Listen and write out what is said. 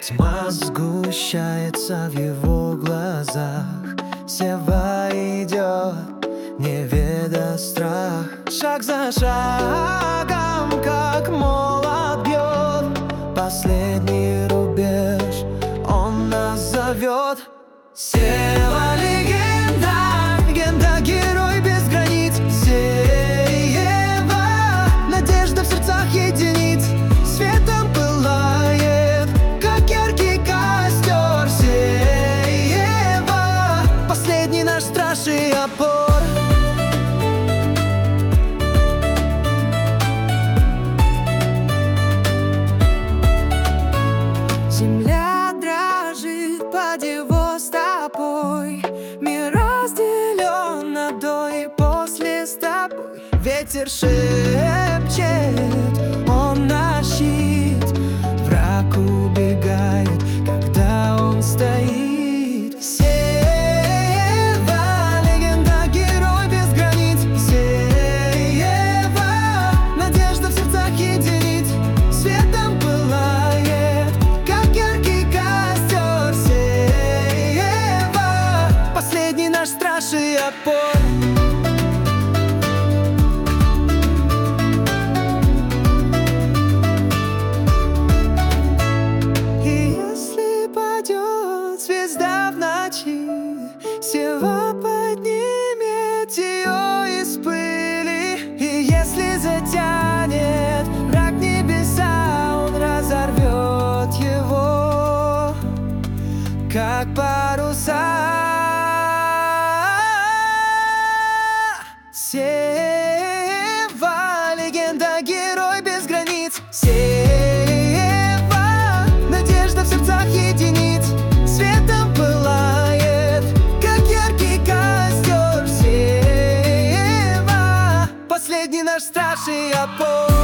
Тьма сгущается в его глазах. Сева идет, не веда страх. Шаг за шагом, как молот бьет. Последний рубеж он нас зовет. Сева легенда, легенда, герой без границ. Сева, надежда в сердцах единиц. Светом пылает, как яркий костер. Сева, последний наш страж и опор. Земля дрожит под его стопой. Мир разделен на до и после с тобой. Ветер шепчет, он наш щит. Враг убегает, когда он стоит. Сева, легенда, герой без границ. Сева, надежда в сердцах единиц. Светом пылает, как яркий костер. Сева, последний наш страж и опор. Звезда в ночи, Сева поднимет ее из пыли. И если затянет враг небеса, он разорвет его, как паруса. Сева, легенда, герой без границ. Сева, надежда в сердцах единиц. Светом пылает, как яркий костер. Сева, последний наш страж и опор.